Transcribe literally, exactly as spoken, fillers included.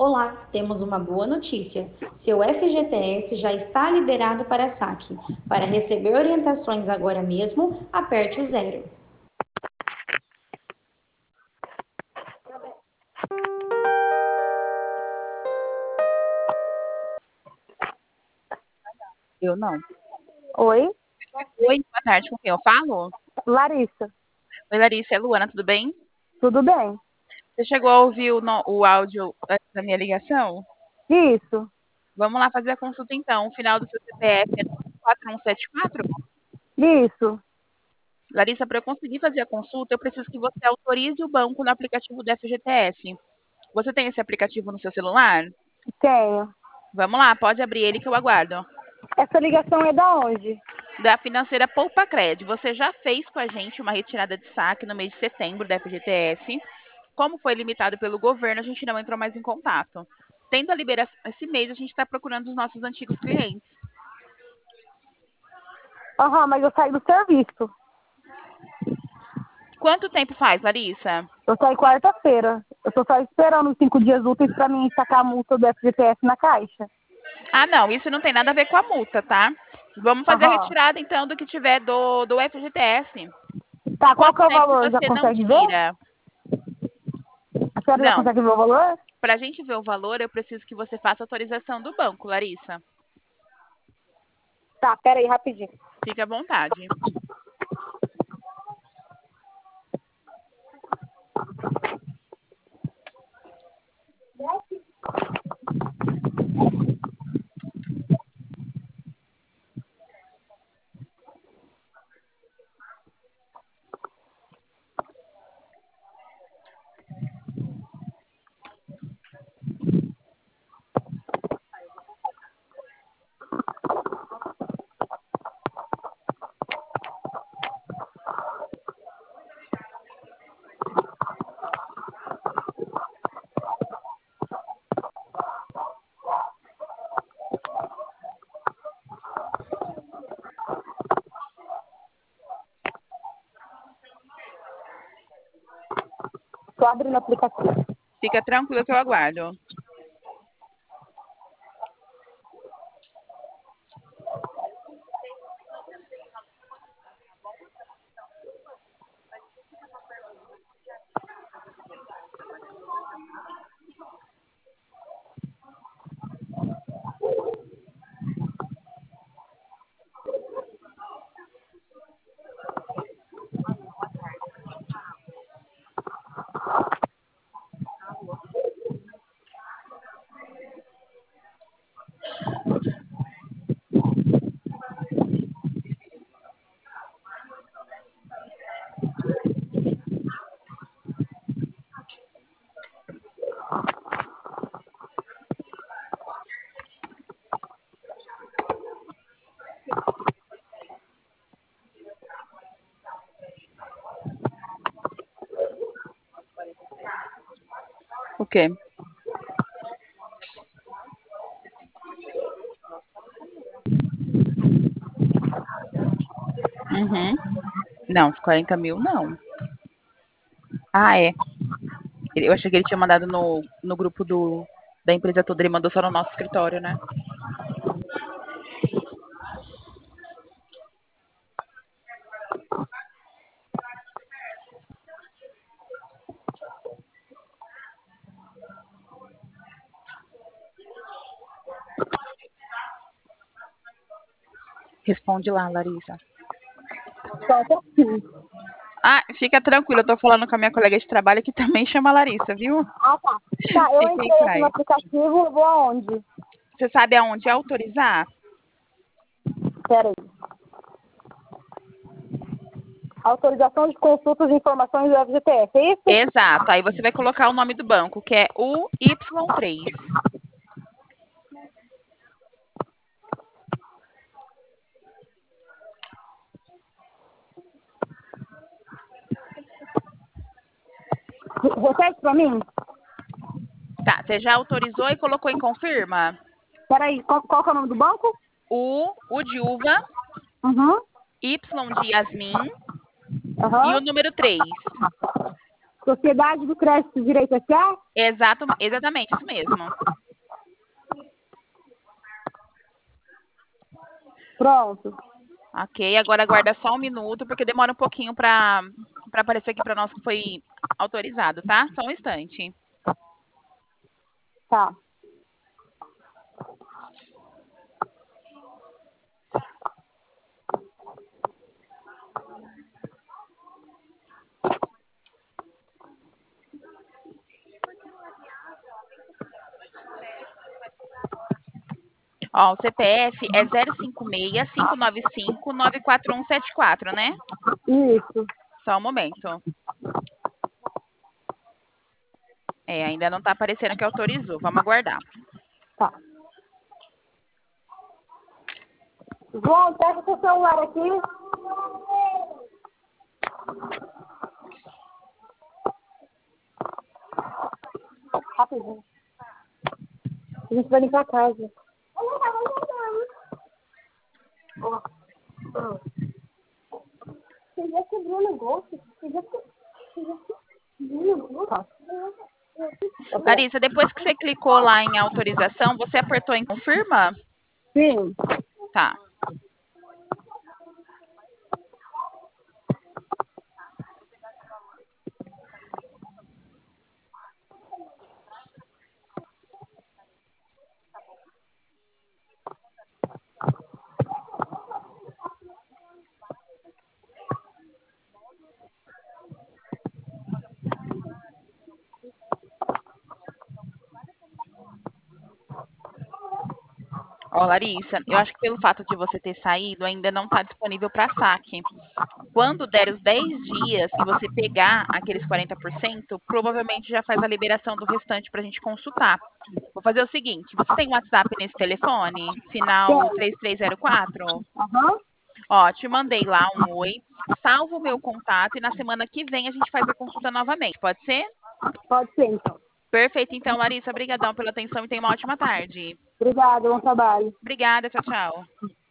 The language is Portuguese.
Olá, temos uma boa notícia. Seu F G T S já está liberado para saque. Para receber orientações agora mesmo, aperte o zero. Eu não. Oi, Oi, boa tarde, com quem eu falo? Larissa. Oi, Larissa, é Luana, tudo bem? Tudo bem? Você chegou a ouvir o, no- o áudio antes da minha ligação? Isso, Vamos lá fazer a consulta então. O final do seu C P F é quatro um sete quatro? isso. Larissa, para eu conseguir fazer a consulta, eu preciso que você autorize o banco no aplicativo do F G T S. Você tem esse aplicativo no seu celular? Tenho. Vamos lá, pode abrir ele que eu aguardo. Essa ligação é da onde? Da financeira Poupa Cred. Você já fez com a gente uma retirada de saque no mês de setembro da F G T S. Como foi limitado pelo governo, a gente não entrou mais em contato. Tendo a liberação esse mês, a gente está procurando os nossos antigos clientes. Aham, mas eu saí do serviço. Quanto tempo faz, Larissa? Eu saí quarta-feira. Eu tô só esperando os cinco dias úteis pra mim sacar a multa do F G T S na caixa. Ah, não, isso não tem nada a ver com a multa, tá? Vamos fazer a Aham. retirada, então, do que tiver do, do F G T S. Tá, qual Quanto que é o tempo que valor? Já você não consegue ver? tira? A senhora já Não. consegue ver o valor? Para a gente ver o valor, eu preciso que você faça autorização do banco, Larissa. Tá, pera aí, rapidinho. Fique à vontade. Tô abrindo o aplicativo. Fica tranquilo que eu aguardo. O quê? Uhum. Não, os quarenta mil não. Ah, é. Eu achei que ele tinha mandado no, no grupo do, da empresa toda. Ele mandou só no nosso escritório, né? Responde lá, Larissa. Só um pouquinho. Ah, fica tranquila, eu tô falando com a minha colega de trabalho que também chama Larissa, viu? Ah, tá. Tá, eu Fique em entrei aqui no paz. aplicativo, eu vou aonde? Você sabe aonde autorizar? Pera aí. Autorização de consultas e informações do F G T S, é isso? Exato. Aí você vai colocar o nome do banco, que é U Y três. Repete pra mim? Tá, você já autorizou e colocou em confirma? Peraí, qual, qual que é o nome do banco? U, U de uva, Uhum. Y de Yasmin e o Aham. número três. Sociedade do Crédito Direito S A? Exato, exatamente, isso mesmo. Pronto. Ok, agora aguarda só um minuto, porque demora um pouquinho para para aparecer aqui para nós que foi autorizado, tá? Só um instante. Tá. Ó, o C P F é zero cinco seis, cinco nove cinco, nove quatro um sete quatro, né? Isso. Só um momento. É, ainda não tá aparecendo que autorizou. Vamos aguardar. Tá. João, pega o seu celular aqui. Rapidinho. A gente vai limpar a casa. Ó. Ó. Você já quebrou o negócio? Você já quebrou o negócio? Larissa, depois que você clicou lá em autorização, você apertou em confirma? Sim. Tá. Ó, Larissa, eu acho que pelo fato de você ter saído, ainda não está disponível para saque. Quando der os dez dias e você pegar aqueles quarenta por cento, provavelmente já faz a liberação do restante para a gente consultar. Vou fazer o seguinte, você tem WhatsApp nesse telefone? Final três três zero quatro? Aham. Ó, te mandei lá um oi, salva o meu contato e na semana que vem a gente faz a consulta novamente, pode ser? Pode ser, então. Perfeito, então, Larissa, obrigadão pela atenção e tenha uma ótima tarde. Obrigada, bom trabalho. Obrigada, tchau, tchau.